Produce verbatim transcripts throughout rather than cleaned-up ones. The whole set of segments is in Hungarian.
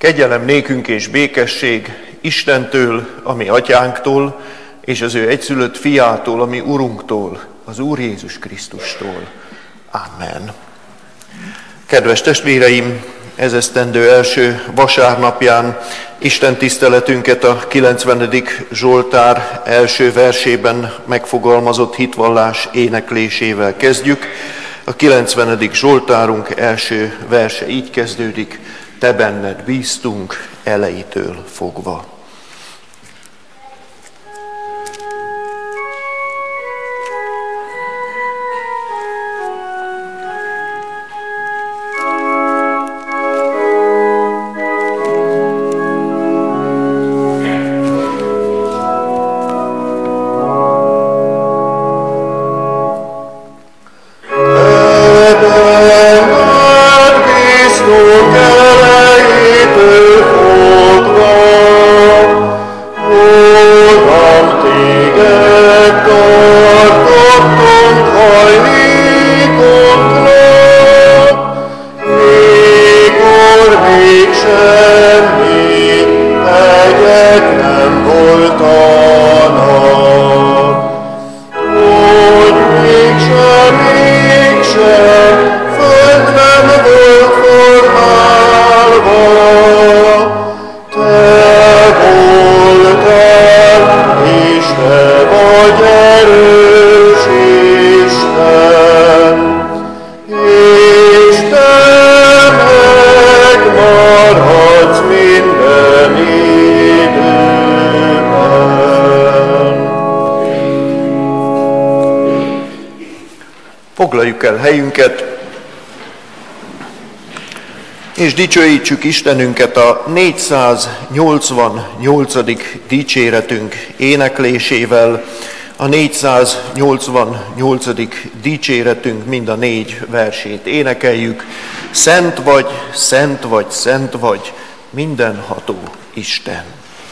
Kegyelem nékünk és békesség Istentől, a mi atyánktól, és az ő egyszülött fiától, a mi Urunktól, az Úr Jézus Krisztustól. Amen. Kedves testvéreim, ez esztendő első vasárnapján Isten tiszteletünket a kilencvenedik Zsoltár első versében megfogalmazott hitvallás éneklésével kezdjük. A kilencvenedik Zsoltárunk első verse így kezdődik: Te benned bíztunk elejétől fogva. Foglaljuk el helyünket, és dicsőítsük Istenünket a négyszáznyolcvannyolcadik dicséretünk éneklésével. A négyszáznyolcvannyolcadik dicséretünk mind a négy versét énekeljük. Szent vagy, szent vagy, szent vagy, mindenható Isten.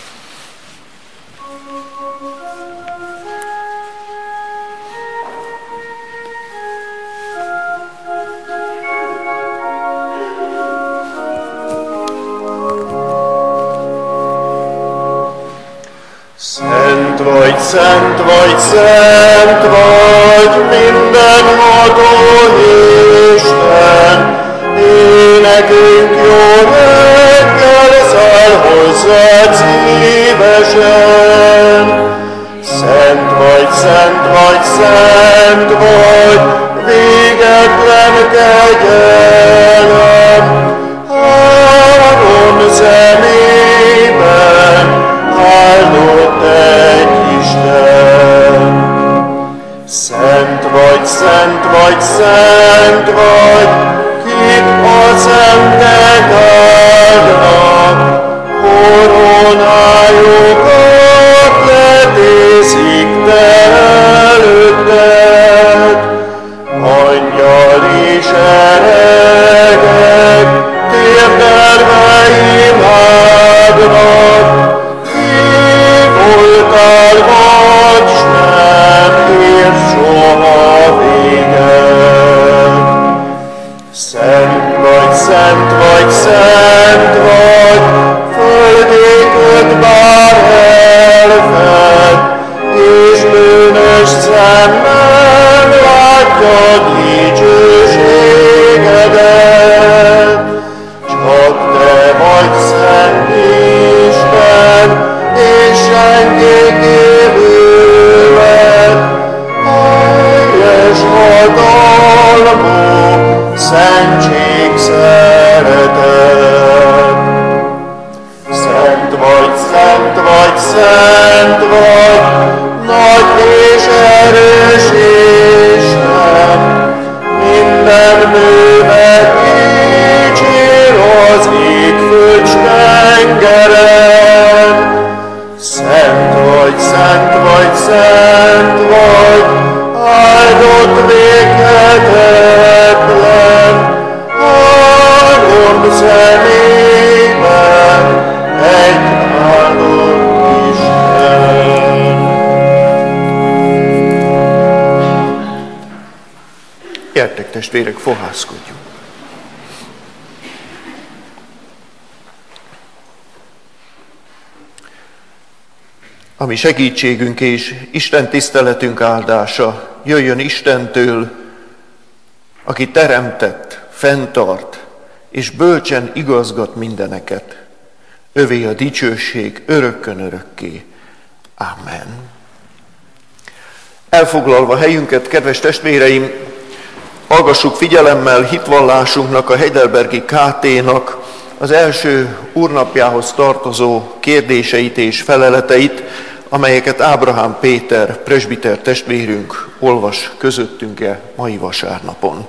Szent vagy, szent vagy, mindenható Isten, énekünk jó reggel száll hozzád szívesen. Szent vagy, szent vagy, szent vagy, végetlen kegyelem, három szemében áldott egy Isten. Szent vagy, szent vagy, szent vagy, kit a szentek áldnak, koronájukat letészik te előtted. Angyal és eregek térdelve imádnak, voltál vagy, s nem ér soha véget. Szent vagy, szent vagy, szent vagy, földéköd bár elfed, és bűnös szemmel látja dicsőségedet. Csak te vagy szent Isten, és senki kívüled, teljes hatalmú, szentség, szeretet. Szent vagy, szent vagy, szent vagy, nagy és erős Isten, minden művet dicsér az ég, föld, s tengeren. Szent vagy, szent vagy, szent vagy, áldott véghetetlen, három szemében egy áldott Isten. Gyertek testvérek, fohászkodjunk. ami segítségünk és Isten tiszteletünk áldása jöjjön Istentől, aki teremtett, fenntart és bölcsen igazgat mindeneket. Övé a dicsőség örökkön örökké. Amen. Elfoglalva helyünket, kedves testvéreim, hallgassuk figyelemmel hitvallásunknak, a Heidelbergi ká té-nak az első úrnapjához tartozó kérdéseit és feleleteit, amelyeket Ábrahám Péter, presbiter testvérünk olvas közöttünk-e mai vasárnapon.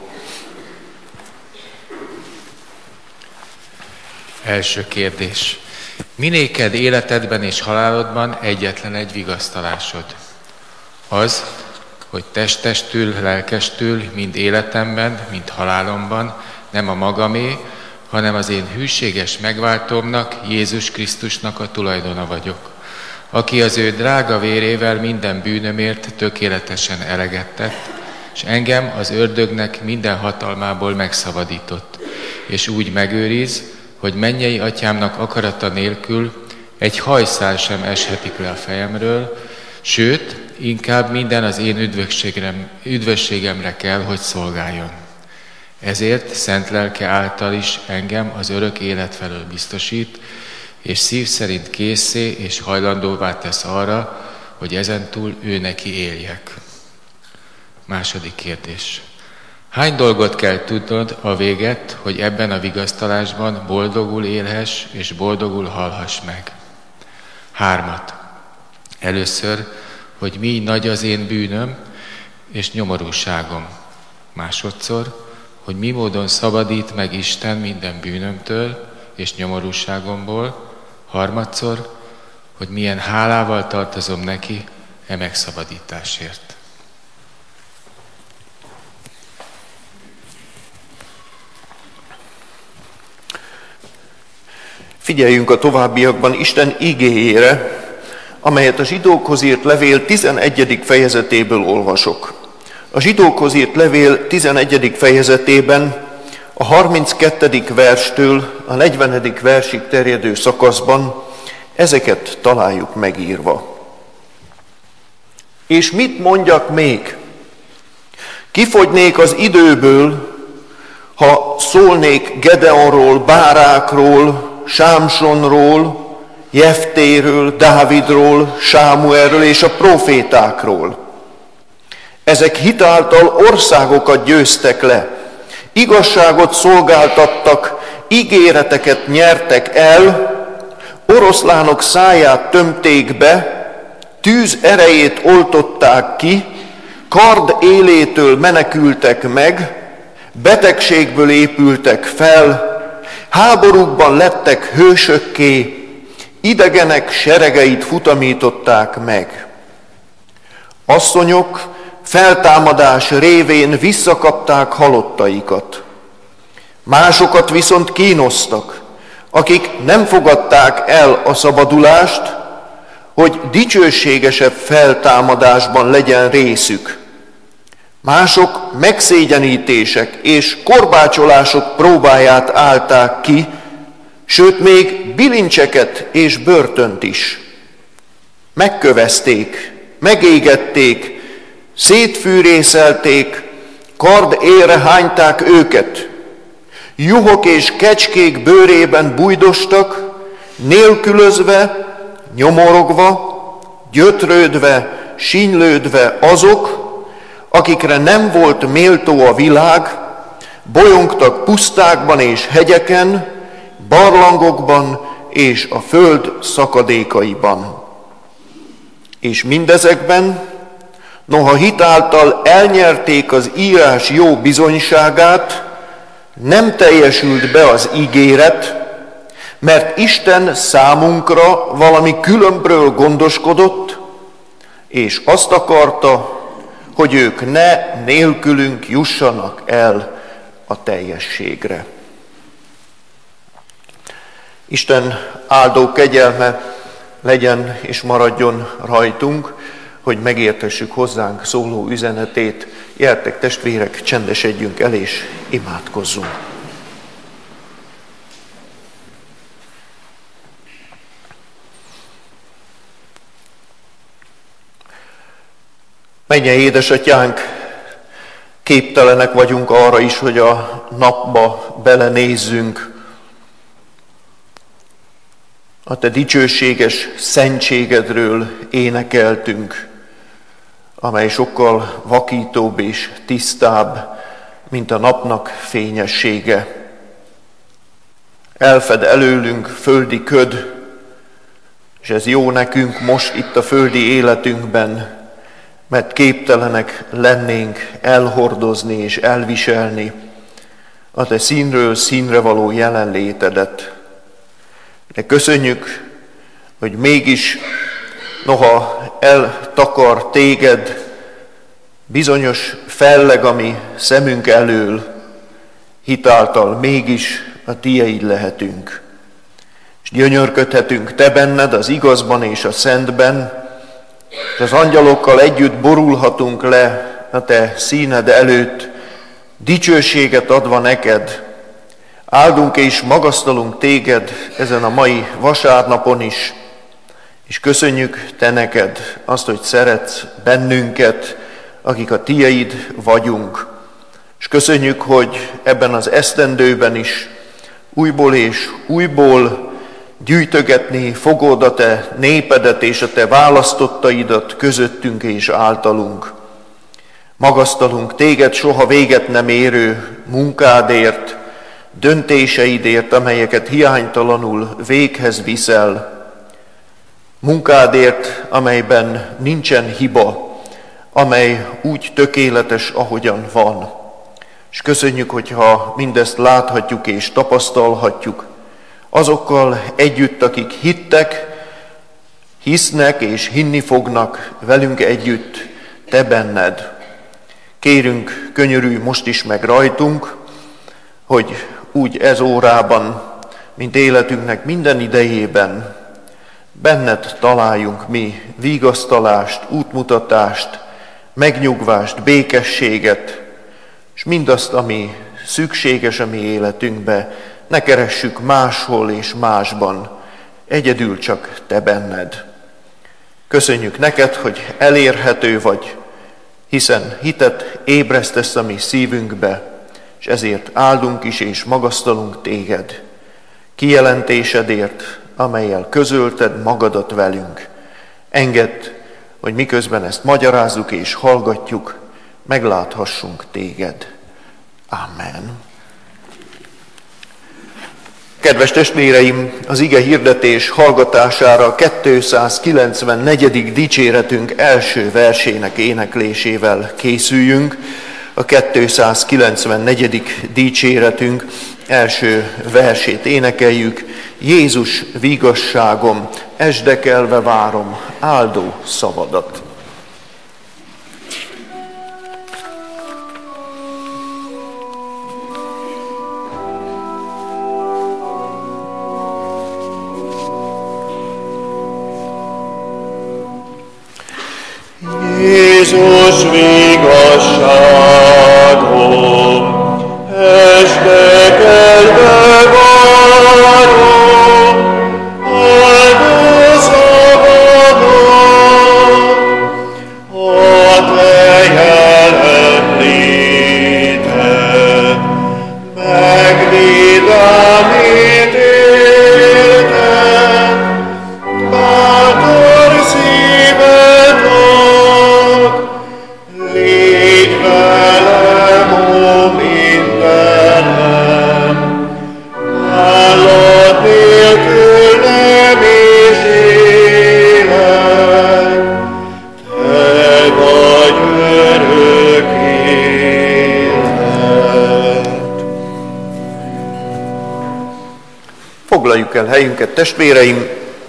Első kérdés. Mi néked életedben és halálodban egyetlen egy vigasztalásod? Az, hogy testestül, lelkestül, mind életemben, mind halálomban nem a magamé, hanem az én hűséges megváltómnak, Jézus Krisztusnak a tulajdona vagyok, aki az ő drága vérével minden bűnömért tökéletesen eleget tett, és engem az ördögnek minden hatalmából megszabadított, és úgy megőriz, hogy mennyei atyámnak akarata nélkül egy hajszál sem eshetik le a fejemről, sőt, inkább minden az én üdvösségemre, üdvösségemre kell, hogy szolgáljon. Ezért szent lelke által is engem az örök élet felől biztosít, és szív szerint készé és hajlandóvá tesz arra, hogy ezentúl ő neki éljek. Második kérdés. Hány dolgot kell tudnod a véget, hogy ebben a vigasztalásban boldogul élhess és boldogul halhass meg? Hármat. Először, hogy mi nagy az én bűnöm és nyomorúságom. Másodszor, hogy mi módon szabadít meg Isten minden bűnömtől és nyomorúságomból. Harmadszor, hogy milyen hálával tartozom neki e megszabadításért. Figyeljünk a továbbiakban Isten igéjére, amelyet a zsidókhoz írt levél tizenegyedik fejezetéből olvasok. A zsidókhoz írt levél tizenegyedik fejezetében a harminckettedik verstől a negyvenedik versig terjedő szakaszban ezeket találjuk megírva. És mit mondjak még? Kifogynék az időből, ha szólnék Gedeonról, Bárákról, Sámsonról, Jeftéről, Dávidról, Sámuelről és a profétákról. Ezek hitáltal országokat győztek le, igazságot szolgáltattak, ígéreteket nyertek el, oroszlánok száját tömték be, tűz erejét oltották ki, kard élétől menekültek meg, betegségből épültek fel, háborúkban lettek hősökké, idegenek seregeit futamították meg. Asszonyok feltámadás révén visszakapták halottaikat. Másokat viszont kínoztak, akik nem fogadták el a szabadulást, hogy dicsőségesebb feltámadásban legyen részük. Mások megszégyenítések és korbácsolások próbáját állták ki, sőt még bilincseket és börtönt is. Megkövezték, megégették, szétfűrészelték, kard élre hányták őket. Juhok és kecskék bőrében bújdostak, nélkülözve, nyomorogva, gyötrődve, sínylődve azok, akikre nem volt méltó a világ, bolyongtak pusztákban és hegyeken, barlangokban és a föld szakadékaiban. És mindezekben, noha hitáltal elnyerték az írás jó bizonyságát, nem teljesült be az ígéret, mert Isten számunkra valami különbről gondoskodott, és azt akarta, hogy ők ne nélkülünk jussanak el a teljességre. Isten áldó kegyelme legyen és maradjon rajtunk, hogy megértessük hozzánk szóló üzenetét. Gyertek testvérek, csendesedjünk el és imádkozzunk. Mennyei édesatyánk, képtelenek vagyunk arra is, hogy a napba belenézzünk. A te dicsőséges szentségedről énekeltünk, amely sokkal vakítóbb és tisztább, mint a napnak fényessége. Elfed előlünk földi köd, és ez jó nekünk most itt a földi életünkben, mert képtelenek lennénk elhordozni és elviselni a te színről színre való jelenlétedet. De köszönjük, hogy mégis, noha eltakar téged bizonyos felleg, ami szemünk elől, hitáltal mégis a tieid lehetünk. És gyönyörködhetünk te benned az igazban és a szentben, és az angyalokkal együtt borulhatunk le a te színed előtt, dicsőséget adva neked. Áldunk és magasztalunk téged ezen a mai vasárnapon is, és köszönjük te neked azt, hogy szeretsz bennünket, akik a tieid vagyunk. És köszönjük, hogy ebben az esztendőben is újból és újból gyűjtögetni fogod a te népedet és a te választottaidat közöttünk és általunk. Magasztalunk téged soha véget nem érő munkádért, döntéseidért, amelyeket hiánytalanul véghez viszel, munkádért, amelyben nincsen hiba, amely úgy tökéletes, ahogyan van. És köszönjük, hogyha mindezt láthatjuk és tapasztalhatjuk, azokkal együtt, akik hittek, hisznek és hinni fognak velünk együtt te benned. Kérünk, könyörülj most is meg rajtunk, hogy úgy ez órában, mint életünknek minden idejében, benned találjunk mi vigasztalást, útmutatást, megnyugvást, békességet, és mindazt, ami szükséges a mi életünkbe, ne keressük máshol és másban, egyedül csak te benned. Köszönjük neked, hogy elérhető vagy, hiszen hitet ébresztesz a mi szívünkbe, és ezért áldunk is és magasztalunk téged. Kijelentésedért, amellyel közölted magadat velünk. Engedd, hogy miközben ezt magyarázzuk és hallgatjuk, megláthassunk téged. Amen. Kedves testvéreim, az ige hirdetés hallgatására kétszázkilencvennegyedik dicséretünk első versének éneklésével készüljünk. A kétszázkilencvennegyedik dicséretünk első versét énekeljük. Jézus vigasságom, esdekelve várom áldó szavadat. Jézus vigasságom, esdekelve várom áldó szavadat, a te jelenléted megvéd a mit éltem, bátor szívet ad, légy velem, ó mindenem, állat nélkül nem is élek, te vagy örök élet. Foglaljuk el helyünket, testvéreim,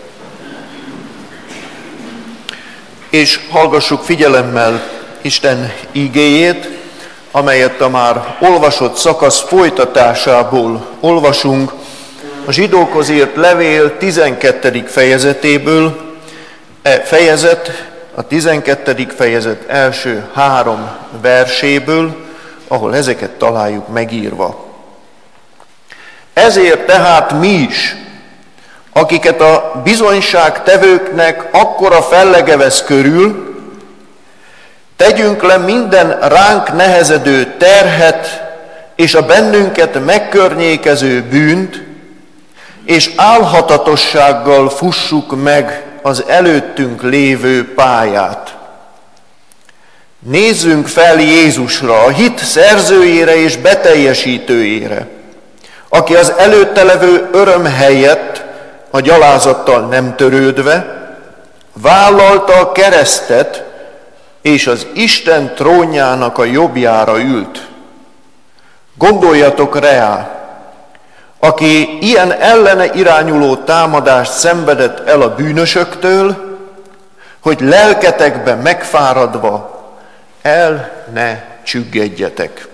és hallgassuk figyelemmel Isten ígéjét, amelyet a már olvasott szakasz folytatásából olvasunk, a zsidókhoz írt levél tizenkettedik fejezetéből. E fejezet a tizenkettedik fejezet első három verséből, ahol ezeket találjuk megírva. Ezért tehát mi is, akiket a bizonyságtevőknek akkora fellege vesz körül, tegyünk le minden ránk nehezedő terhet és a bennünket megkörnyékező bűnt, és álhatatossággal fussuk meg az előttünk lévő pályát. Nézzünk fel Jézusra, a hit szerzőjére és beteljesítőjére, aki az előtte levő öröm helyett, a gyalázattal nem törődve, vállalta a keresztet, és az Isten trónjának a jobbjára ült. Gondoljatok rá, aki ilyen ellene irányuló támadást szenvedett el a bűnösöktől, hogy lelketekbe megfáradva el ne csüggedjetek.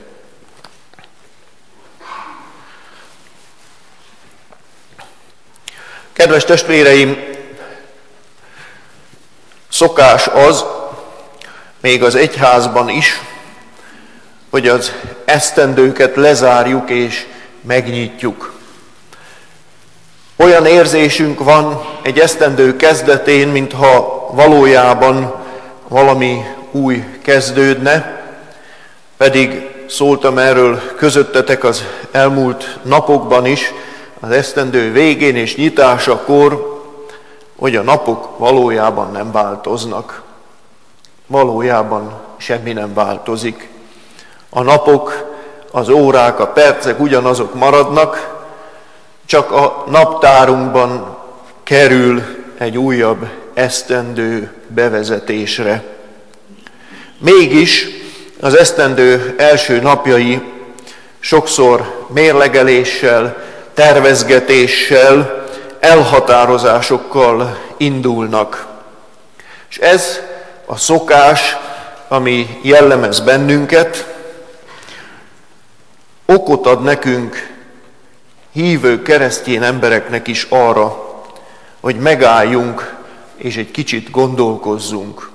Kedves testvéreim, szokás az, még az egyházban is, hogy az esztendőket lezárjuk és megnyitjuk. Olyan érzésünk van egy esztendő kezdetén, mintha valójában valami új kezdődne, pedig szóltam erről közöttetek az elmúlt napokban is, az esztendő végén és nyitásakor, hogy a napok valójában nem változnak. Valójában semmi nem változik. A napok, az órák, a percek ugyanazok maradnak, csak a naptárunkban kerül egy újabb esztendő bevezetésre. Mégis az esztendő első napjai sokszor mérlegeléssel, tervezgetéssel, elhatározásokkal indulnak. És ez a szokás, ami jellemez bennünket, okot ad nekünk, hívő keresztény embereknek is arra, hogy megálljunk és egy kicsit gondolkozzunk.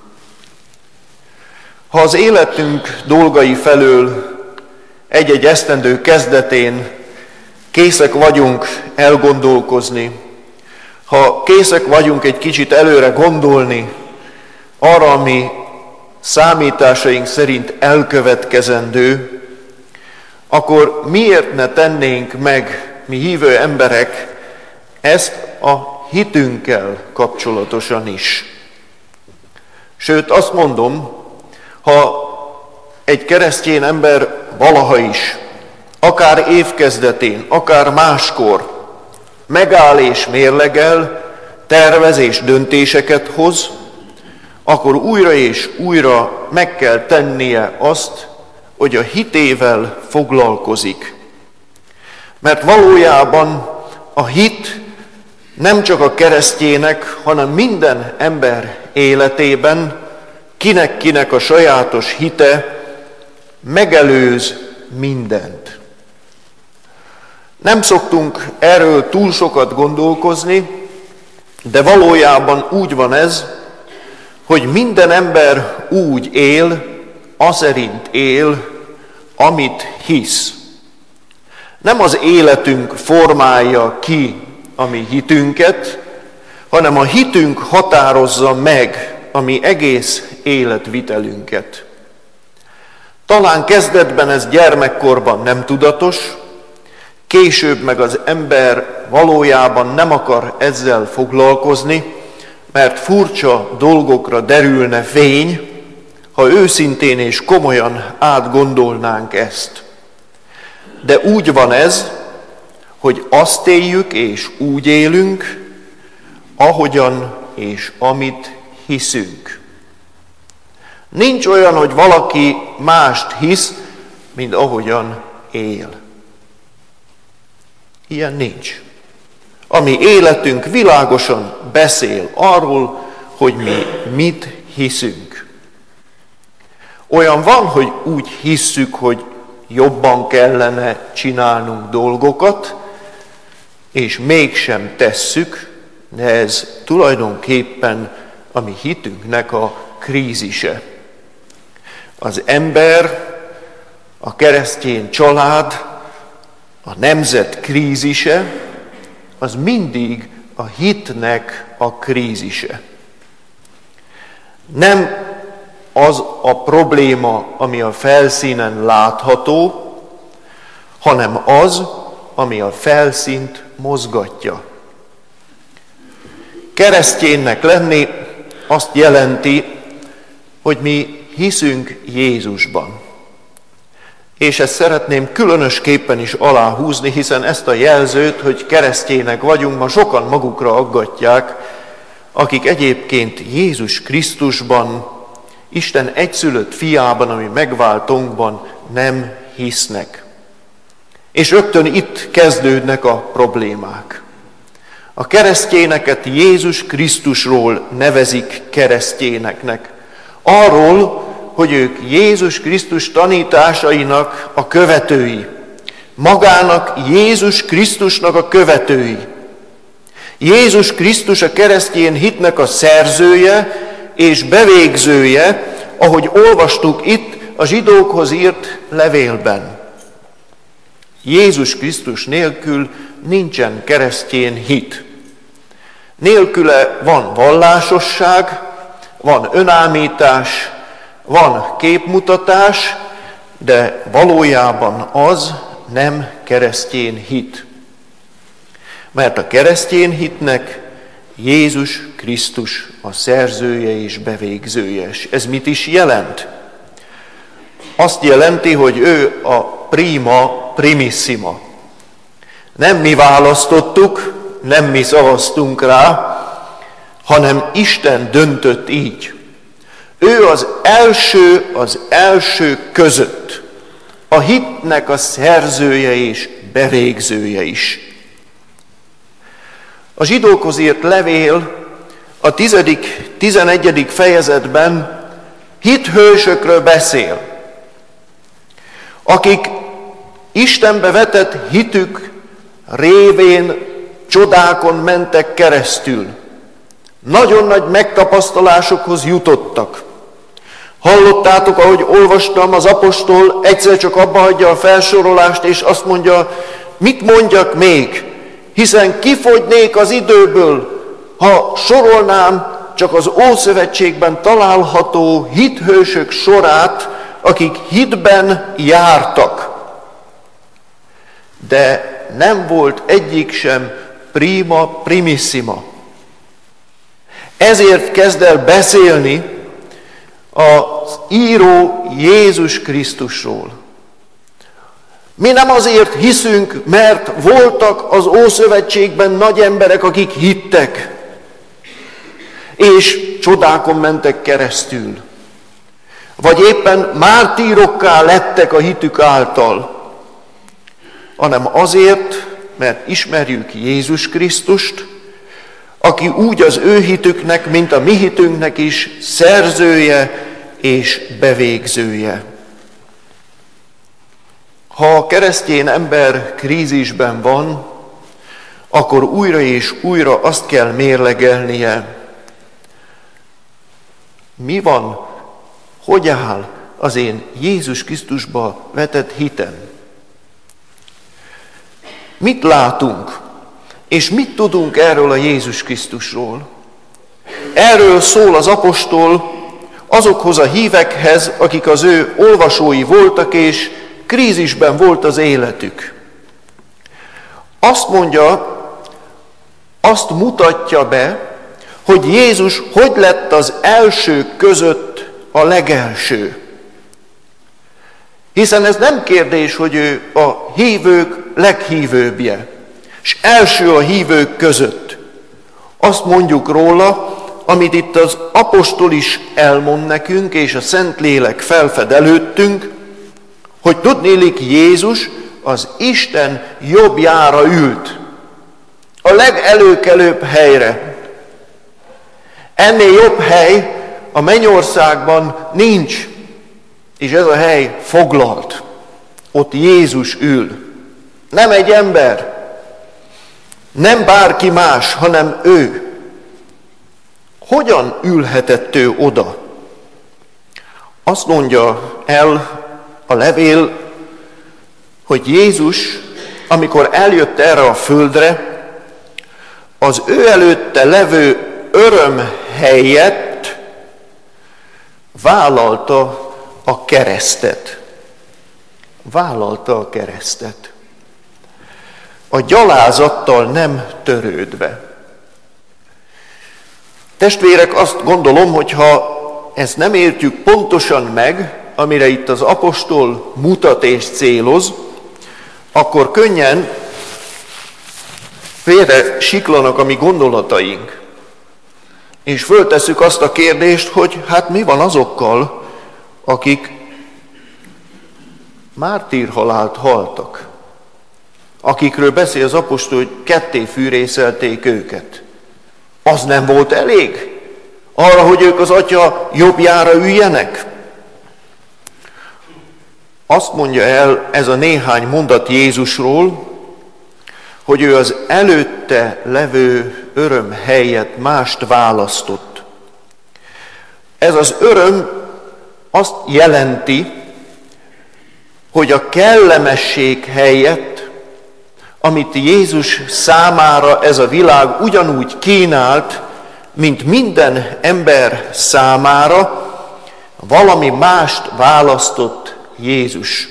Ha az életünk dolgai felől egy-egy esztendő kezdetén készek vagyunk elgondolkozni, ha készek vagyunk egy kicsit előre gondolni arra, ami számításaink szerint elkövetkezendő, akkor miért ne tennénk meg mi hívő emberek ezt a hitünkkel kapcsolatosan is? Sőt, azt mondom, ha egy keresztény ember valaha is, akár évkezdetén, akár máskor megáll és mérlegel, tervez és döntéseket hoz, akkor újra és újra meg kell tennie azt, hogy a hitével foglalkozik. Mert valójában a hit nem csak a keresztjének, hanem minden ember életében, kinek-kinek a sajátos hite megelőz mindent. Nem szoktunk erről túl sokat gondolkozni, de valójában úgy van ez, hogy minden ember úgy él, aszerint él, amit hisz. Nem az életünk formálja ki a mi hitünket, hanem a hitünk határozza meg a mi egész életvitelünket. Talán kezdetben ez gyermekkorban nem tudatos, később meg az ember valójában nem akar ezzel foglalkozni, mert furcsa dolgokra derülne fény, ha őszintén és komolyan átgondolnánk ezt. De úgy van ez, hogy azt éljük és úgy élünk, ahogyan és amit hiszünk. Nincs olyan, hogy valaki mást hisz, mint ahogyan él. Ilyen nincs. A mi életünk világosan beszél arról, hogy mi mit hiszünk. Olyan van, hogy úgy hisszük, hogy jobban kellene csinálnunk dolgokat, és mégsem tesszük, de ez tulajdonképpen a mi hitünknek a krízise. Az ember, a keresztény család, a nemzet krízise, az mindig a hitnek a krízise. Nem az a probléma, ami a felszínen látható, hanem az, ami a felszínt mozgatja. Kereszténynek lenni azt jelenti, hogy mi hiszünk Jézusban. És ezt szeretném különösképpen is aláhúzni, hiszen ezt a jelzőt, hogy keresztények vagyunk, ma sokan magukra aggatják, akik egyébként Jézus Krisztusban, Isten egyszülött fiában, ami megváltónkban nem hisznek. És rögtön itt kezdődnek a problémák. A keresztényeket Jézus Krisztusról nevezik keresztényeknek. Arról, hogy ők Jézus Krisztus tanításainak a követői. Magának Jézus Krisztusnak a követői. Jézus Krisztus a keresztény hitnek a szerzője és bevégzője, ahogy olvastuk itt a zsidókhoz írt levélben. Jézus Krisztus nélkül nincsen keresztény hit. Nélküle van vallásosság, van önállítás, van képmutatás, de valójában az nem keresztény hit. Mert a keresztény hitnek Jézus Krisztus a szerzője és bevégzője. Ez mit is jelent? Azt jelenti, hogy ő a prima primissima. Nem mi választottuk, nem mi szavaztunk rá, hanem Isten döntött így. Ő az első az első között, a hitnek a szerzője és bevégzője is. A zsidókhoz írt levél a tizedik, tizenegyedik fejezetben hithősökről beszél, akik Istenbe vetett hitük révén csodákon mentek keresztül. Nagyon nagy megtapasztalásokhoz jutottak. Hallottátok, ahogy olvastam, az apostol egyszer csak abba hagyja a felsorolást, és azt mondja, mit mondjak még, hiszen kifogynék az időből, ha sorolnám csak az Ószövetségben található hithősök sorát, akik hitben jártak. De nem volt egyik sem prima primissima. Ezért kezd el beszélni az író Jézus Krisztusról. Mi nem azért hiszünk, mert voltak az Ószövetségben nagy emberek, akik hittek, és csodákon mentek keresztül. Vagy éppen mártírokká lettek a hitük által, hanem azért, mert ismerjük Jézus Krisztust, aki úgy az ő hitüknek, mint a mi hitünknek is szerzője és bevégzője. Ha a keresztény ember krízisben van, akkor újra és újra azt kell mérlegelnie, mi van, hogy áll az én Jézus Krisztusba vetett hitem. Mit látunk, és mit tudunk erről a Jézus Krisztusról? Erről szól az apostol azokhoz a hívekhez, akik az ő olvasói voltak, és krízisben volt az életük. Azt mondja, azt mutatja be, hogy Jézus hogy lett az elsők között a legelső. Hiszen ez nem kérdés, hogy ő a hívők leghívőbbje, és első a hívők között. Azt mondjuk róla, amit itt az apostol is elmond nekünk, és a Szentlélek felfed előttünk, hogy tudnélik Jézus az Isten jobbjára ült, a legelőkelőbb helyre. Ennél jobb hely a mennyországban nincs, és ez a hely foglalt. Ott Jézus ül. Nem egy ember, nem bárki más, hanem ő. Hogyan ülhetett ő oda? Azt mondja el a levél, hogy Jézus, amikor eljött erre a földre, az ő előtte levő öröm helyett vállalta a keresztet. Vállalta a keresztet. A gyalázattal nem törődve. Testvérek, azt gondolom, hogy ha ezt nem értjük pontosan meg, amire itt az apostol mutat és céloz, akkor könnyen félre siklanak a mi gondolataink. És föltesszük azt a kérdést, hogy hát mi van azokkal, akik mártírhalált haltak, akikről beszél az apostol, hogy ketté fűrészelték őket. Az nem volt elég arra, hogy ők az Atya jobbjára üljenek? Azt mondja el ez a néhány mondat Jézusról, hogy ő az előtte levő öröm helyett mást választott. Ez az öröm azt jelenti, hogy a kellemesség helyett, amit Jézus számára ez a világ ugyanúgy kínált, mint minden ember számára, valami mást választott Jézus.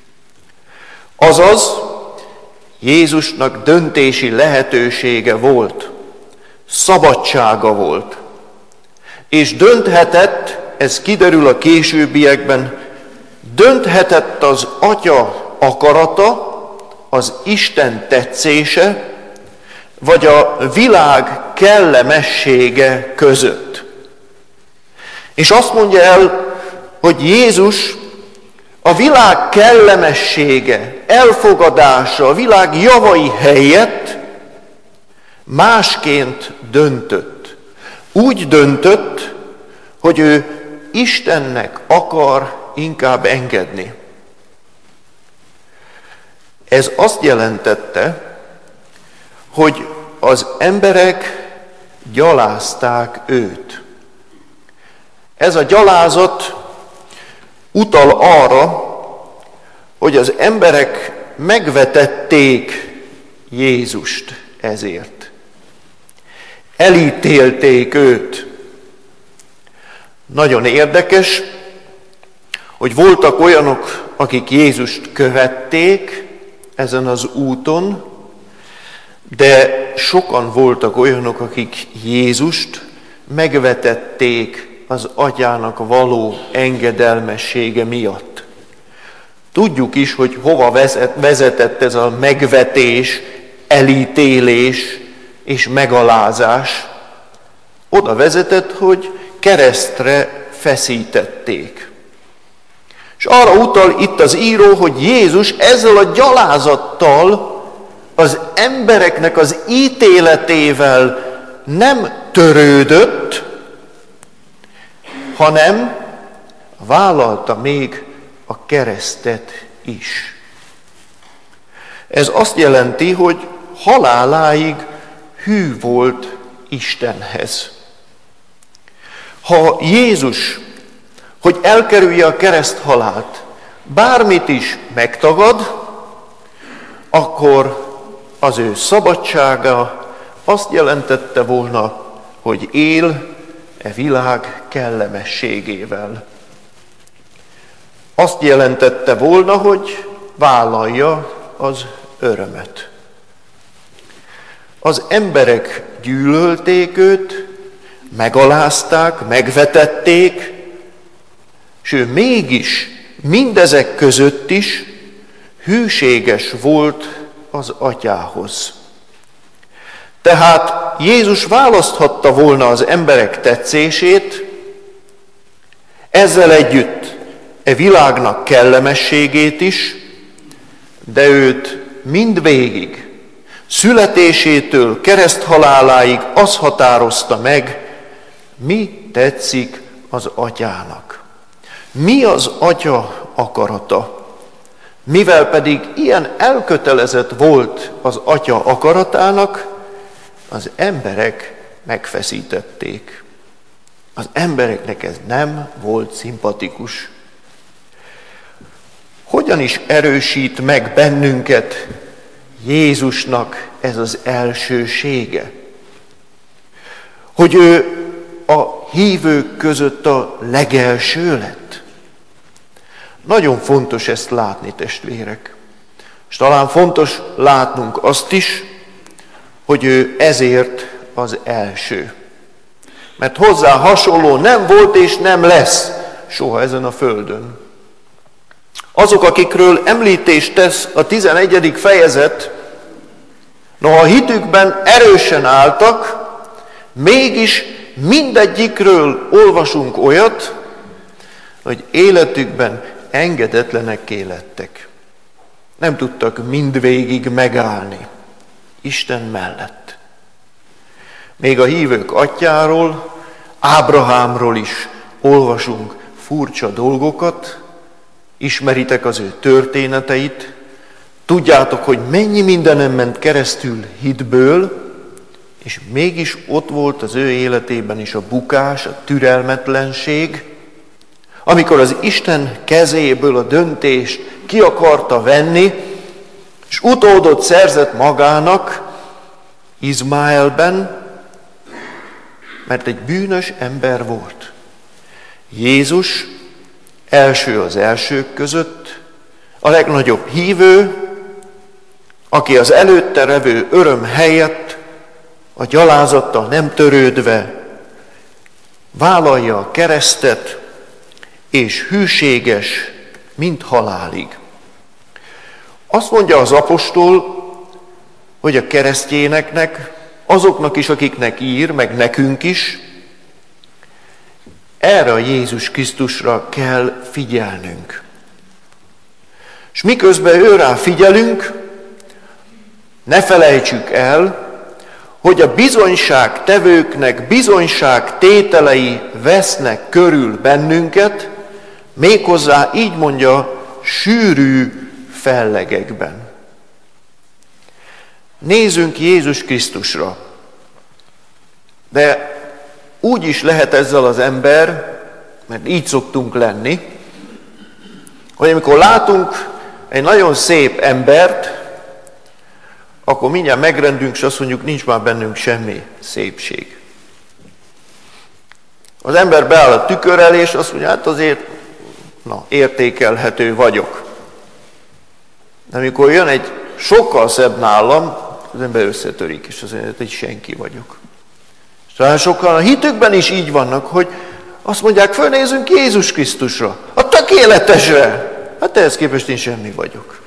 Azaz, Jézusnak döntési lehetősége volt, szabadsága volt, és dönthetett, ez kiderül a későbbiekben, dönthetett az Atya akarata, az Isten tetszése, vagy a világ kellemessége között. És azt mondja el, hogy Jézus a világ kellemessége, elfogadása, a világ javai helyett másként döntött. Úgy döntött, hogy ő Istennek akar inkább engedni. Ez azt jelentette, hogy az emberek gyalázták őt. Ez a gyalázat utal arra, hogy az emberek megvetették Jézust ezért. Elítélték őt. Nagyon érdekes, hogy voltak olyanok, akik Jézust követték ezen az úton, de sokan voltak olyanok, akik Jézust megvetették az Atyának való engedelmessége miatt. Tudjuk is, hogy hova vezetett ez a megvetés, elítélés és megalázás. Oda vezetett, hogy keresztre feszítették. És arra utal itt az író, hogy Jézus ezzel a gyalázattal, az embereknek az ítéletével nem törődött, hanem vállalta még a keresztet is. Ez azt jelenti, hogy haláláig hű volt Istenhez. Ha Jézus, hogy elkerülje a kereszthalált, bármit is megtagad, akkor az ő szabadsága azt jelentette volna, hogy él e világ kellemességével. Azt jelentette volna, hogy vállalja az örömet. Az emberek gyűlölték őt, megalázták, megvetették, és ő mégis mindezek között is hűséges volt az Atyához. Tehát Jézus választhatta volna az emberek tetszését, ezzel együtt e világnak kellemességét is, de őt mindvégig, születésétől kereszthaláláig az határozta meg, mi tetszik az Atyának. Mi az Atya akarata? Mivel pedig ilyen elkötelezett volt az Atya akaratának, az emberek megfeszítették. Az embereknek ez nem volt szimpatikus. Hogyan is erősít meg bennünket Jézusnak ez az elsősége? Hogy ő a hívők között a legelső lett? Nagyon fontos ezt látni, testvérek. És talán fontos látnunk azt is, hogy ő ezért az első. Mert hozzá hasonló nem volt és nem lesz soha ezen a földön. Azok, akikről említést tesz a tizenegyedik fejezet, noha hitükben erősen álltak, mégis mindegyikről olvasunk olyat, hogy életükben engedetlenekké lettek. Nem tudtak mindvégig megállni Isten mellett. Még a hívők atyjáról, Ábrahámról is olvasunk furcsa dolgokat, ismeritek az ő történeteit, tudjátok, hogy mennyi mindenem ment keresztül hitből, és mégis ott volt az ő életében is a bukás, a türelmetlenség, amikor az Isten kezéből a döntést ki akarta venni, és utódot szerzett magának Izmaelben, mert egy bűnös ember volt. Jézus első az elsők között, a legnagyobb hívő, aki az előtte revő öröm helyett a gyalázattal nem törődve vállalja a keresztet, és hűséges, mint halálig. Azt mondja az apostol, hogy a keresztjéneknek, azoknak is, akiknek ír, meg nekünk is, erre a Jézus Krisztusra kell figyelnünk. És miközben őrá figyelünk, ne felejtsük el, hogy a bizonyság tevőknek bizonyság tételei vesznek körül bennünket, méghozzá így mondja, sűrű fellegekben. Nézzünk Jézus Krisztusra. De úgy is lehet ezzel az ember, mert így szoktunk lenni, hogy amikor látunk egy nagyon szép embert, akkor mindjárt megrendünk, és azt mondjuk, nincs már bennünk semmi szépség. Az ember beáll a tükör elé, és azt mondja, hát azért na, értékelhető vagyok. De amikor jön egy sokkal szebb nálam, az ember összetörik, és azt mondja, hogy senki vagyok. És talán sokan a hitükben is így vannak, hogy azt mondják, fölnézünk Jézus Krisztusra, a tökéletesre. Hát ehhez képest én semmi vagyok.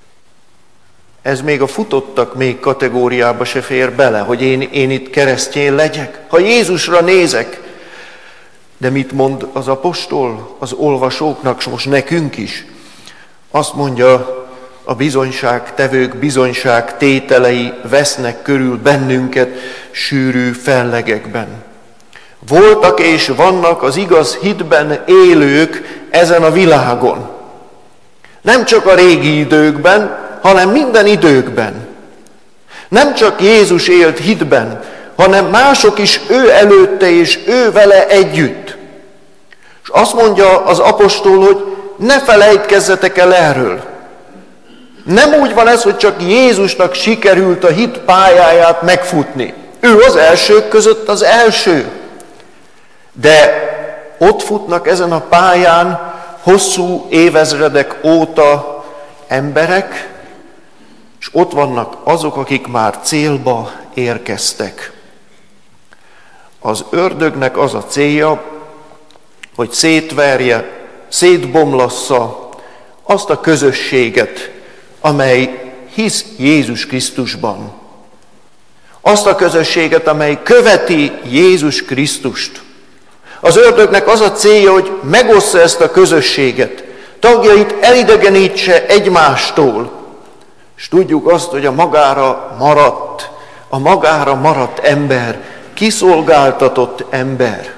Ez még a futottak még kategóriába se fér bele, hogy én, én itt keresztjén legyek. Ha Jézusra nézek, de mit mond az apostol az olvasóknak, és most nekünk is? Azt mondja, a bizonyság tevők bizonyság tételei vesznek körül bennünket sűrű fellegekben. Voltak és vannak az igaz hitben élők ezen a világon. Nem csak a régi időkben, hanem minden időkben. Nem csak Jézus élt hitben, hanem mások is ő előtte és ő vele együtt. És azt mondja az apostol, hogy ne felejtkezzetek el erről. Nem úgy van ez, hogy csak Jézusnak sikerült a hit pályáját megfutni. Ő az elsők között az első. De ott futnak ezen a pályán hosszú évezredek óta emberek, és ott vannak azok, akik már célba érkeztek. Az ördögnek az a célja, hogy szétverje, szétbomlassza azt a közösséget, amely hisz Jézus Krisztusban. Azt a közösséget, amely követi Jézus Krisztust. Az ördögnek az a célja, hogy megossza ezt a közösséget, tagjait elidegenítse egymástól, és tudjuk azt, hogy a magára maradt, a magára maradt ember, kiszolgáltatott ember.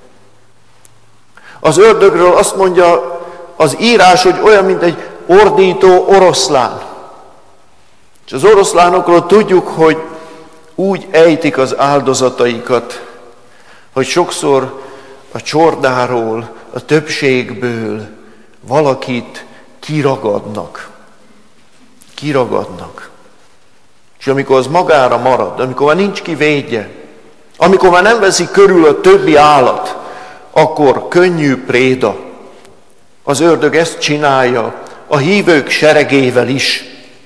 Az ördögről azt mondja az írás, hogy olyan, mint egy ordító oroszlán. És az oroszlánokról tudjuk, hogy úgy ejtik az áldozataikat, hogy sokszor a csordáról, a többségből valakit kiragadnak. Kiragadnak. És amikor az magára marad, amikor már nincs ki védje, amikor már nem veszi körül a többi állat, akkor könnyű préda. Az ördög ezt csinálja a hívők seregével is.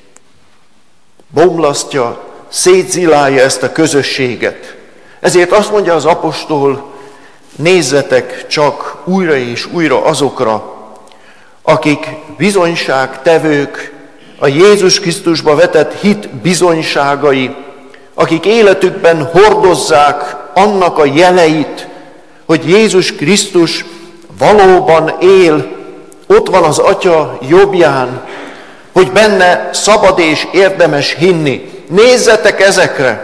Bomlasztja, szétzilálja ezt a közösséget. Ezért azt mondja az apostol, nézzetek csak újra és újra azokra, akik bizonyságtevők, a Jézus Krisztusba vetett hit bizonyságai, akik életükben hordozzák annak a jeleit, hogy Jézus Krisztus valóban él, ott van az Atya jobbján, hogy benne szabad és érdemes hinni. Nézzetek ezekre!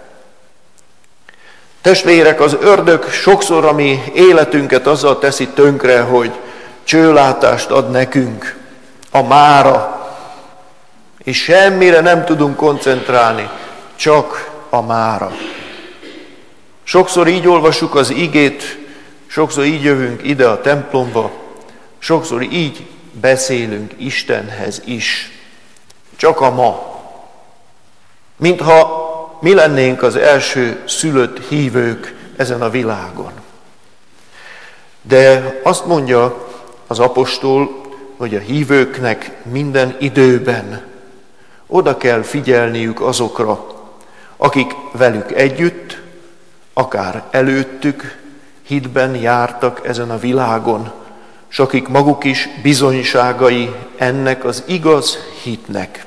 Testvérek, az ördög sokszor a mi életünket azzal teszi tönkre, hogy csőlátást ad nekünk, a mára, és semmire nem tudunk koncentrálni, csak a mára. Sokszor így olvassuk az igét, sokszor így jövünk ide a templomba, sokszor így beszélünk Istenhez is. Csak a ma. Mintha mi lennénk az első szülött hívők ezen a világon. De azt mondja az apostol, hogy a hívőknek minden időben oda kell figyelniük azokra, akik velük együtt, akár előttük hitben jártak ezen a világon, s akik maguk is bizonyságai ennek az igaz hitnek.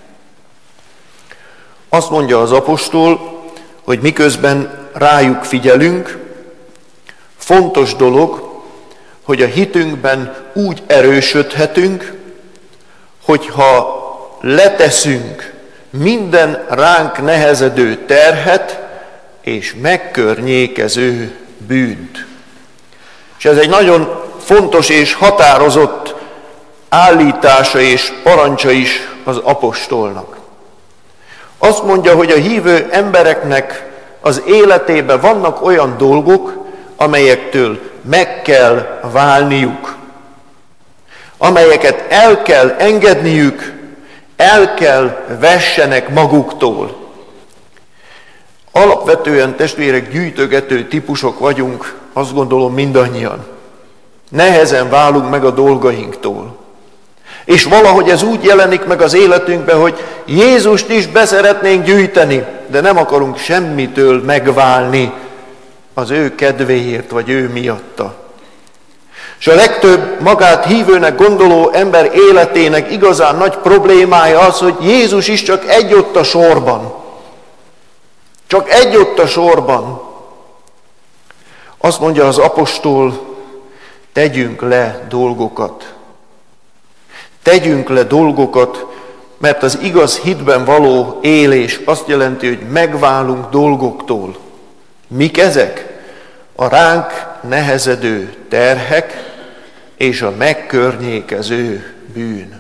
Azt mondja az apostol, hogy miközben rájuk figyelünk, fontos dolog, hogy a hitünkben úgy erősödhetünk, hogyha leteszünk minden ránk nehezedő terhet és megkörnyékező bűnt. És ez egy nagyon fontos és határozott állítása és parancsa is az apostolnak. Azt mondja, hogy a hívő embereknek az életében vannak olyan dolgok, amelyektől meg kell válniuk, amelyeket el kell engedniük, el kell vessenek maguktól. Alapvetően testvérek gyűjtögető típusok vagyunk, azt gondolom mindannyian. Nehezen válunk meg a dolgainktól. És valahogy ez úgy jelenik meg az életünkben, hogy Jézust is beszeretnénk gyűjteni, de nem akarunk semmitől megválni az ő kedvéért, vagy ő miatta. És a legtöbb magát hívőnek gondoló ember életének igazán nagy problémája az, hogy Jézus is csak egy ott a sorban. Csak egy ott a sorban. Azt mondja az apostol, tegyünk le dolgokat. Tegyünk le dolgokat, mert az igaz hitben való élés azt jelenti, hogy megválunk dolgoktól. Mik ezek? A ránk nehezedő terhek és a megkörnyékező bűn.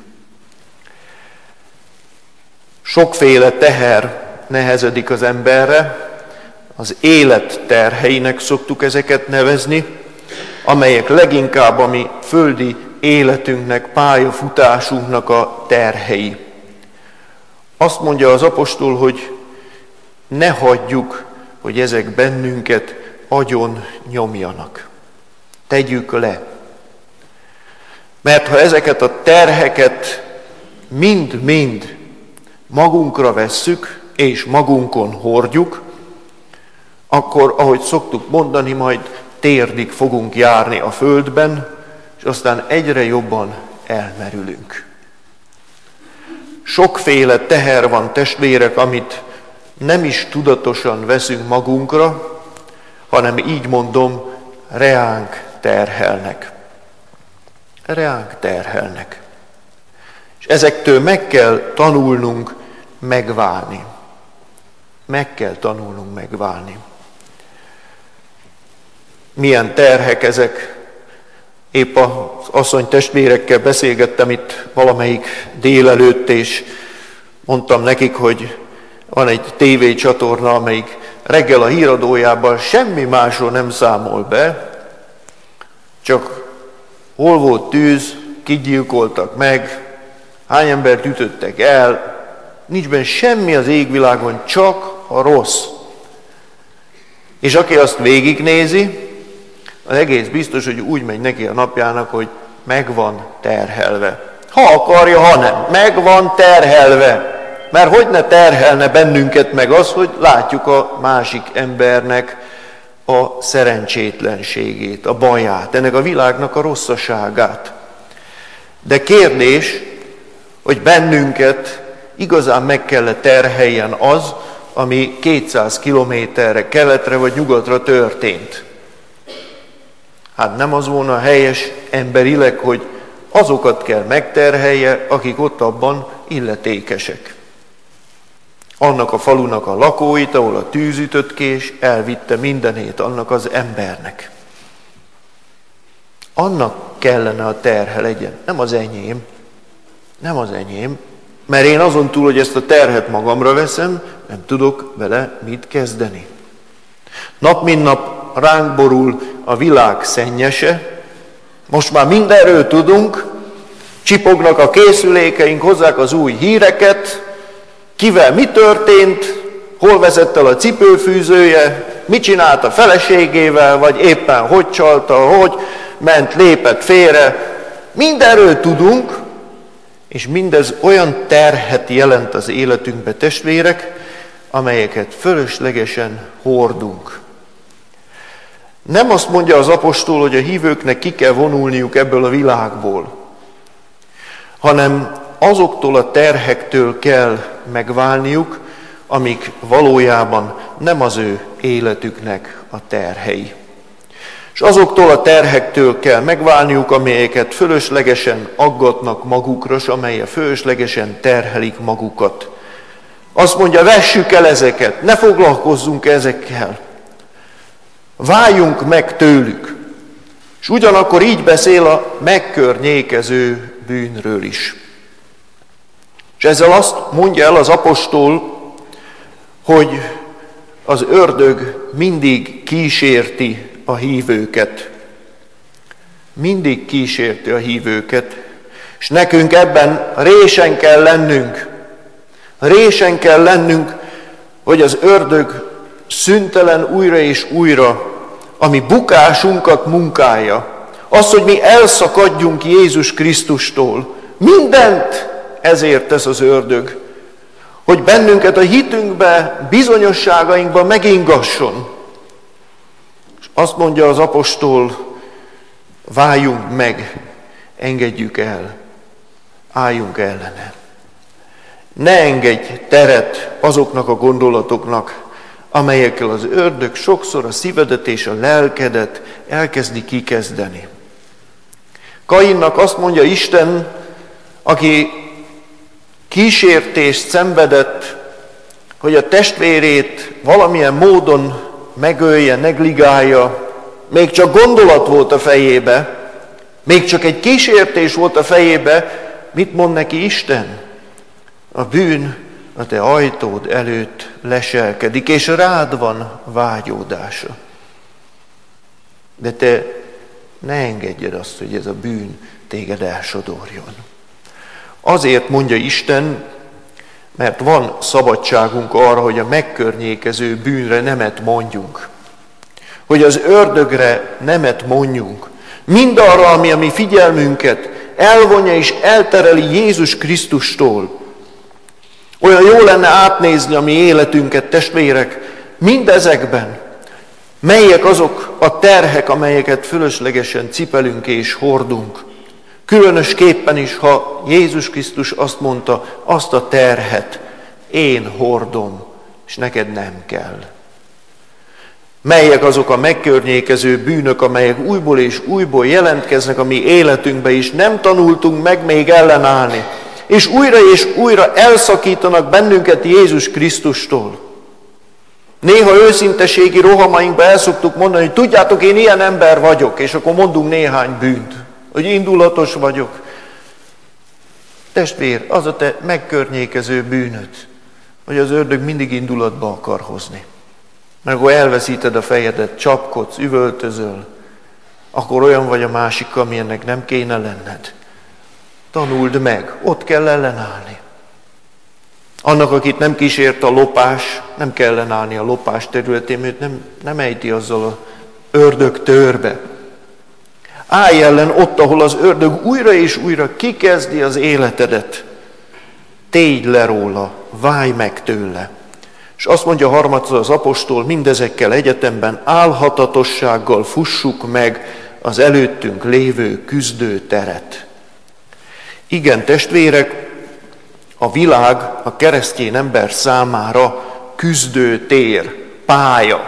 Sokféle teher nehezedik az emberre, az élet terheinek szoktuk ezeket nevezni, amelyek leginkább a mi földi életünknek, pályafutásunknak a terhei. Azt mondja az apostol, hogy ne hagyjuk, hogy ezek bennünket agyon nyomjanak. Tegyük le. Mert ha ezeket a terheket mind-mind magunkra vesszük, és magunkon hordjuk, akkor, ahogy szoktuk mondani, majd térdig fogunk járni a földben, és aztán egyre jobban elmerülünk. Sokféle teher van, testvérek, amit nem is tudatosan veszünk magunkra, hanem így mondom, reánk terhelnek. Reánk terhelnek. És ezektől meg kell tanulnunk megválni. Meg kell tanulnunk megválni. Milyen terhek ezek? Épp az asszony testvérekkel beszélgettem itt valamelyik délelőtt, és mondtam nekik, hogy van egy tévécsatorna, amelyik reggel a híradójában semmi másról nem számol be, csak hol volt tűz, kit gyilkoltak meg, hány embert ütöttek el, nincs benne semmi az égvilágon, csak a rossz. És aki azt végignézi, az egész biztos, hogy úgy megy neki a napjának, hogy meg van terhelve. Ha akarja, ha nem. Meg van terhelve. Mert hogy ne terhelne bennünket meg az, hogy látjuk a másik embernek a szerencsétlenségét, a baját, ennek a világnak a rosszaságát. De kérdés, hogy bennünket igazán meg kell terheljen az, ami kétszáz kilométerre keletre vagy nyugatra történt. Hát nem az volna helyes emberileg, hogy azokat kell megterhelje, akik ott abban illetékesek. Annak a falunak a lakóit, ahol a tűz ütött ki, és elvitte mindenét annak az embernek. Annak kellene a terhe legyen, nem az enyém. Nem az enyém, mert én azon túl, hogy ezt a terhet magamra veszem, nem tudok vele mit kezdeni. Nap mint nap ránk borul a világ szennyese, most már mindenről tudunk, csipognak a készülékeink, hozzák az új híreket, kivel mi történt, hol vezett el a cipőfűzője, mit csinált a feleségével, vagy éppen hogy csalta, hogy ment, lépett félre. Mindenről tudunk, és mindez olyan terhet jelent az életünkbe, testvérek, amelyeket fölöslegesen hordunk. Nem azt mondja az apostol, hogy a hívőknek ki kell vonulniuk ebből a világból, hanem azoktól a terhektől kell megválniuk, amik valójában nem az ő életüknek a terhei. És azoktól a terhektől kell megválniuk, amelyeket fölöslegesen aggatnak magukra, és amelyek fölöslegesen terhelik magukat. Azt mondja, vessük el ezeket, ne foglalkozzunk ezekkel. Váljunk meg tőlük. És ugyanakkor így beszél a megkörnyékező bűnről is. És ezzel azt mondja el az apostol, hogy az ördög mindig kísérti a hívőket. Mindig kísérti a hívőket. És nekünk ebben résen kell lennünk. Résen kell lennünk, hogy az ördög szüntelen újra és újra, ami bukásunkat munkálja. Az, hogy mi elszakadjunk Jézus Krisztustól. Mindent ezért tesz az ördög. Hogy bennünket a hitünkbe, bizonyosságainkba megingasson. És azt mondja az apostol, váljunk meg, engedjük el, álljunk ellene. Ne engedj teret azoknak a gondolatoknak, amelyekkel az ördög sokszor a szívedet és a lelkedet elkezdi kikezdeni. Kainnak azt mondja Isten, aki kísértést szenvedett, hogy a testvérét valamilyen módon megölje, negligálja, még csak gondolat volt a fejébe, még csak egy kísértés volt a fejébe, mit mond neki Isten? A bűn a te ajtód előtt leselkedik, és rád van vágyódása. De te ne engedjed azt, hogy ez a bűn téged elsodorjon. Azért mondja Isten, mert van szabadságunk arra, hogy a megkörnyékező bűnre nemet mondjunk. Hogy az ördögre nemet mondjunk. Mindarra, ami a mi figyelmünket elvonja és eltereli Jézus Krisztustól. Olyan jó lenne átnézni a mi életünket, testvérek, mindezekben. Melyek azok a terhek, amelyeket fölöslegesen cipelünk és hordunk. Különösképpen is, ha Jézus Krisztus azt mondta, azt a terhet én hordom, és neked nem kell. Melyek azok a megkörnyékező bűnök, amelyek újból és újból jelentkeznek a mi életünkbe is, nem tanultunk meg még ellenállni, és újra és újra elszakítanak bennünket Jézus Krisztustól. Néha őszinteségi rohamainkban el szoktuk mondani, hogy tudjátok, én ilyen ember vagyok, és akkor mondunk néhány bűnt, hogy indulatos vagyok. Testvér, az a te megkörnyékező bűnöd, hogy az ördög mindig indulatba akar hozni. Mert akkor elveszíted a fejedet, csapkodsz, üvöltözöl, akkor olyan vagy a másikkal, amilyennek nem kéne lenned. Tanuld meg, ott kell ellenállni. Annak, akit nem kísért a lopás, nem kell ellenállni a lopás területén, mert nem, nem ejti azzal a ördög törbe. Állj ellen ott, ahol az ördög újra és újra kikezdi az életedet. Tégy le róla, válj meg tőle. És azt mondja harmadszor az apostol, mindezekkel egyetemben álhatatossággal fussuk meg az előttünk lévő küzdőteret. Igen, testvérek, a világ a keresztény ember számára küzdőtér, pálya.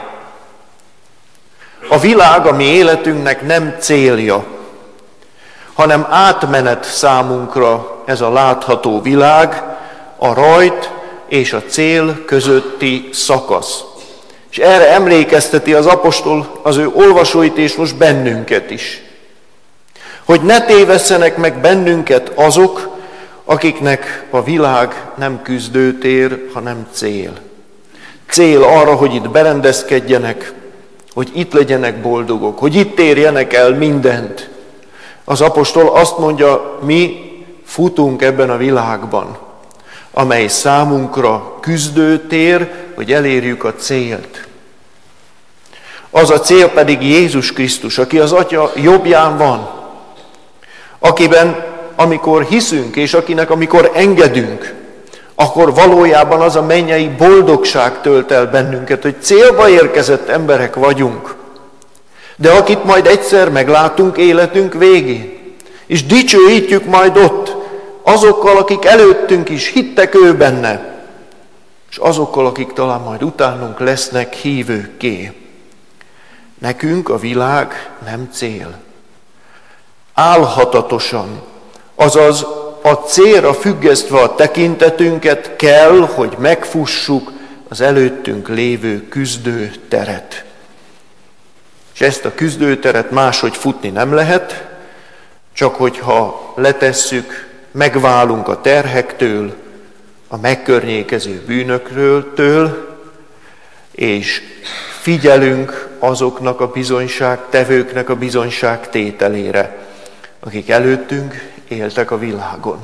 A világ a mi életünknek nem célja, hanem átmenet számunkra ez a látható világ, a rajt és a cél közötti szakasz. És erre emlékezteti az apostol az ő olvasóit és most bennünket is. Hogy ne tévesszenek meg bennünket azok, akiknek a világ nem küzdőtér, hanem cél. Cél arra, hogy itt berendezkedjenek, hogy itt legyenek boldogok, hogy itt érjenek el mindent. Az apostol azt mondja, mi futunk ebben a világban, amely számunkra küzdőtér, hogy elérjük a célt. Az a cél pedig Jézus Krisztus, aki az Atya jobbján van, akiben, amikor hiszünk, és akinek, amikor engedünk, akkor valójában az a mennyei boldogság tölt el bennünket, hogy célba érkezett emberek vagyunk. De akit majd egyszer meglátunk életünk végén, és dicsőítjük majd ott azokkal, akik előttünk is hittek ő benne, és azokkal, akik talán majd utánunk lesznek hívőkké. Nekünk a világ nem cél. Álhatatosan, azaz a célra függesztve a tekintetünket kell, hogy megfussuk az előttünk lévő küzdőteret. És ezt a küzdőteret máshogy futni nem lehet, csak hogyha letesszük, megválunk a terhektől, a megkörnyékező bűnökről, től, és figyelünk azoknak a bizonyságtevőknek a bizonyságtételére, akik előttünk éltek a világon.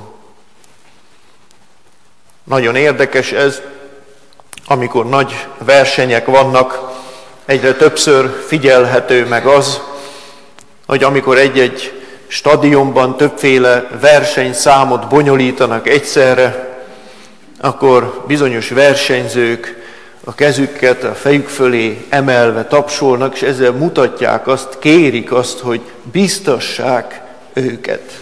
Nagyon érdekes ez, amikor nagy versenyek vannak, egyre többször figyelhető meg az, hogy amikor egy-egy stadionban többféle versenyszámot bonyolítanak egyszerre, akkor bizonyos versenyzők a kezüket a fejük fölé emelve tapsolnak, és ezzel mutatják azt, kérik azt, hogy biztassák őket.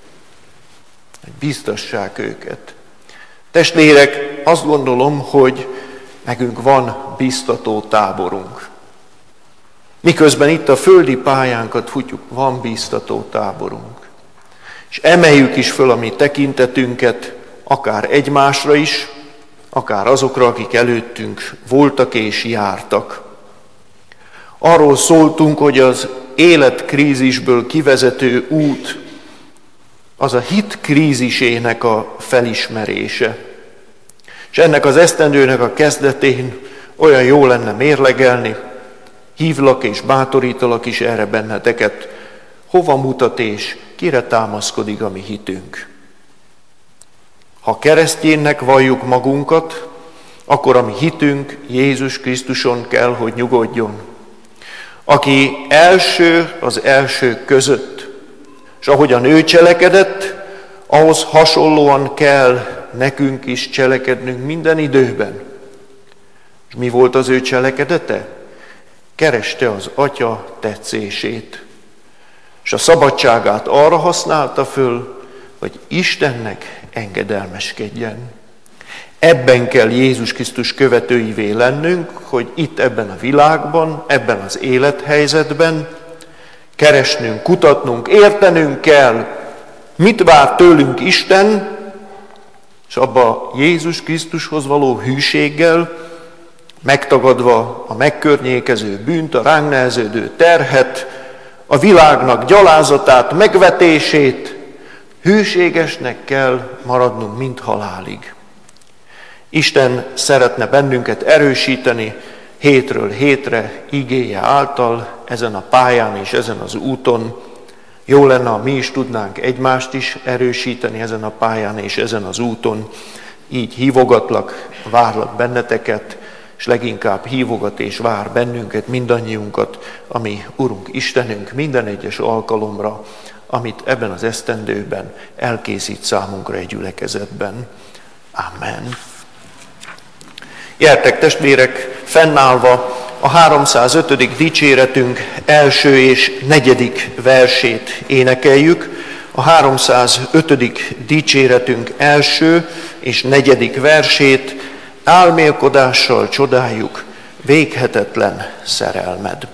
Hogy biztassák őket. Testvérek, azt gondolom, hogy nekünk van biztató táborunk. Miközben itt a földi pályánkat futjuk, van biztató táborunk. És emeljük is föl a mi tekintetünket, akár egymásra is, akár azokra, akik előttünk voltak és jártak. Arról szóltunk, hogy az életkrízisből kivezető út az a hit krízisének a felismerése. És ennek az esztendőnek a kezdetén olyan jó lenne mérlegelni, hívlak és bátorítalak is erre benneteket, hova mutat és kire támaszkodik a mi hitünk. Ha keresztjénnek valljuk magunkat, akkor a mi hitünk Jézus Krisztuson kell, hogy nyugodjon, aki első az elsők között, és ahogyan ő cselekedett, ahhoz hasonlóan kell nekünk is cselekednünk minden időben. És mi volt az ő cselekedete? Kereste az Atya tetszését, és a szabadságát arra használta föl, hogy Istennek engedelmeskedjen. Ebben kell Jézus Krisztus követőivé lennünk, hogy itt ebben a világban, ebben az élethelyzetben keresnünk, kutatnunk, értenünk kell, mit vár tőlünk Isten, és abba Jézus Krisztushoz való hűséggel, megtagadva a megkörnyékező bűnt, a ránk neheződő terhet, a világnak gyalázatát, megvetését, hűségesnek kell maradnunk mind halálig. Isten szeretne bennünket erősíteni hétről hétre igéje által ezen a pályán és ezen az úton. Jó lenne, ha mi is tudnánk egymást is erősíteni ezen a pályán és ezen az úton. Így hívogatlak, várlak benneteket, és leginkább hívogat és vár bennünket, mindannyiunkat, ami Urunk Istenünk minden egyes alkalomra, amit ebben az esztendőben elkészít számunkra egy gyülekezetben. Amen. Gyertek testvérek, fennállva a háromszázötödik dicséretünk első és negyedik versét énekeljük. A háromszázötödik dicséretünk első és negyedik versét: álmélkodással csodáljuk véghetetlen szerelmed.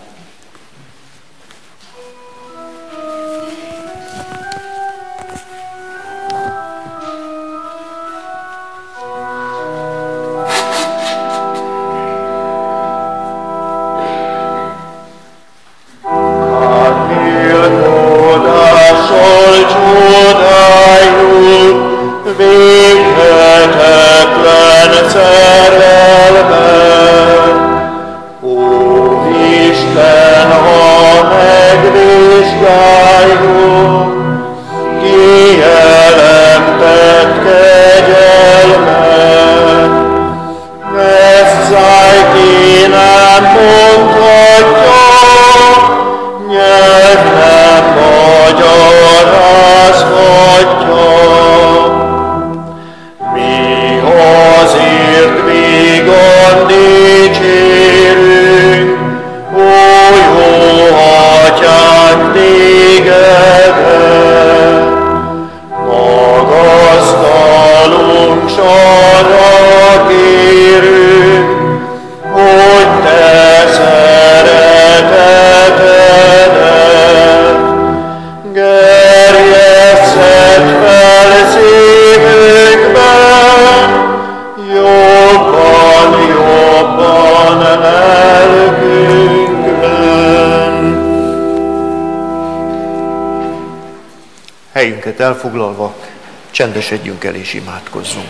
Helyünket elfoglalva, csendesedjünk el és imádkozzunk.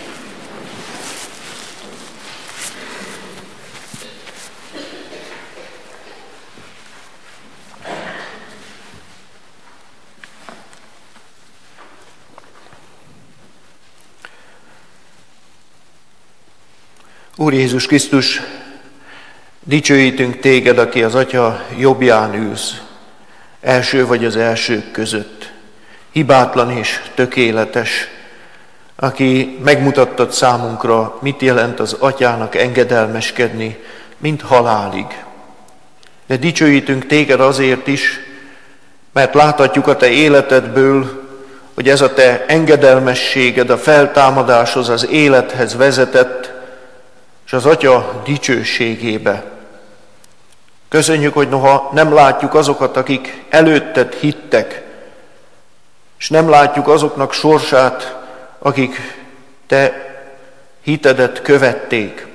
Úr Jézus Krisztus, dicsőítünk téged, aki az Atya jobbján ülsz, első vagy az elsők között, hibátlan és tökéletes, aki megmutattad számunkra, mit jelent az Atyának engedelmeskedni, mint halálig. De dicsőítünk téged azért is, mert láthatjuk a te életedből, hogy ez a te engedelmességed a feltámadáshoz, az élethez vezetett, és az Atya dicsőségébe. Köszönjük, hogy noha nem látjuk azokat, akik előtted hittek, és nem látjuk azoknak sorsát, akik te hitedet követték.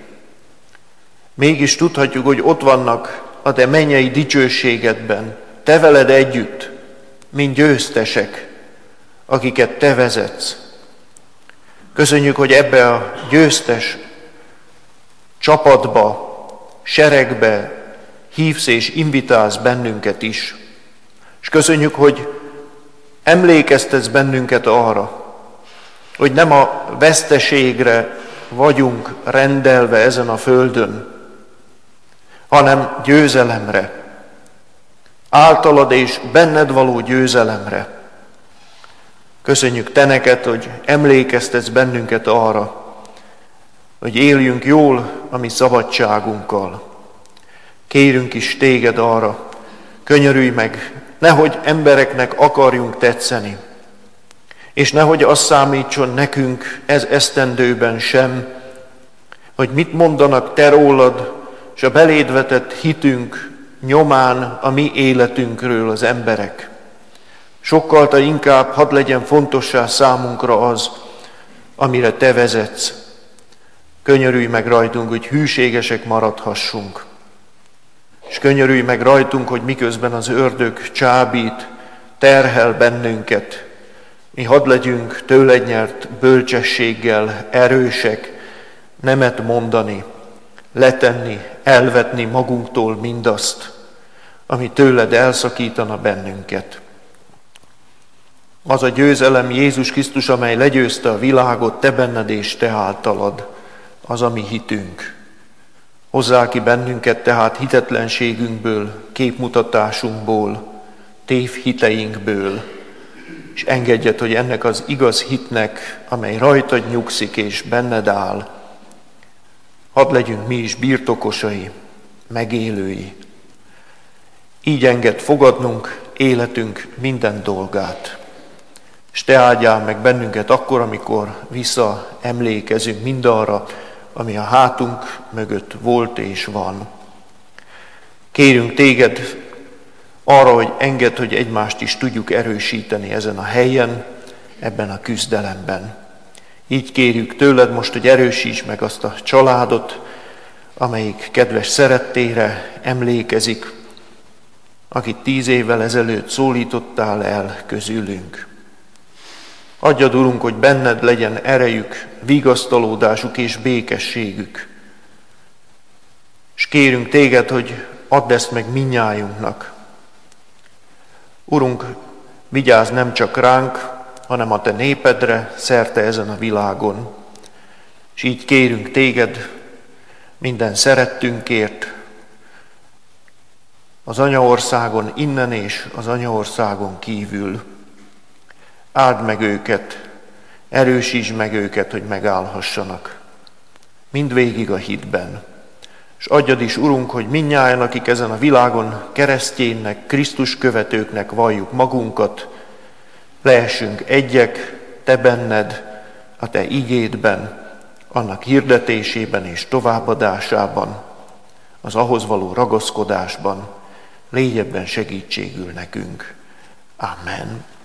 Mégis tudhatjuk, hogy ott vannak a te mennyei dicsőségedben, te veled együtt, mint győztesek, akiket te vezetsz. Köszönjük, hogy ebbe a győztes csapatba, seregbe hívsz és invitálsz bennünket is. És köszönjük, hogy emlékeztetsz bennünket arra, hogy nem a veszteségre vagyunk rendelve ezen a földön, hanem győzelemre, általad és benned való győzelemre. Köszönjük te neked, hogy emlékeztetsz bennünket arra, hogy éljünk jól a mi szabadságunkkal. Kérünk is téged arra, könyörülj meg, nehogy embereknek akarjunk tetszeni, és nehogy azt számítson nekünk ez esztendőben sem, hogy mit mondanak te rólad, és a beléd vetett hitünk nyomán a mi életünkről az emberek. Sokkal te inkább hadd legyen fontossá számunkra az, amire te vezetsz. Könyörülj meg rajtunk, hogy hűségesek maradhassunk. És könyörülj meg rajtunk, hogy miközben az ördög csábít, terhel bennünket, mi hadd legyünk tőled nyert bölcsességgel erősek, nemet mondani, letenni, elvetni magunktól mindazt, ami tőled elszakítana bennünket. Az a győzelem Jézus Krisztus, amely legyőzte a világot, te benned és te általad, az a mi hitünk. Hozzá ki bennünket tehát hitetlenségünkből, képmutatásunkból, tévhiteinkből, és engedjed, hogy ennek az igaz hitnek, amely rajtad nyugszik és benned áll, hadd legyünk mi is birtokosai, megélői. Így engedd fogadnunk életünk minden dolgát. És te áldjál meg bennünket akkor, amikor visszaemlékezünk mindarra, ami a hátunk mögött volt és van. Kérünk téged arra, hogy engedd, hogy egymást is tudjuk erősíteni ezen a helyen, ebben a küzdelemben. Így kérjük tőled most, hogy erősíts meg azt a családot, amelyik kedves szerettére emlékezik, akit tíz évvel ezelőtt szólítottál el közülünk. Adjad, Urunk, hogy benned legyen erejük, vigasztalódásuk és békességük. És kérünk téged, hogy add ezt meg minnyájunknak. Urunk, vigyázz nem csak ránk, hanem a te népedre szerte ezen a világon. És így kérünk téged minden szerettünkért, az anyaországon innen és az anyaországon kívül. Áld meg őket, erősítsd meg őket, hogy megállhassanak. Mindvégig a hitben. És adjad is, Urunk, hogy mindnyájan, akik ezen a világon keresztjénnek, Krisztus követőknek valljuk magunkat, lehessünk egyek, te benned, a te igédben, annak hirdetésében és továbbadásában, az ahhoz való ragaszkodásban, légy ebben segítségül nekünk. Amen.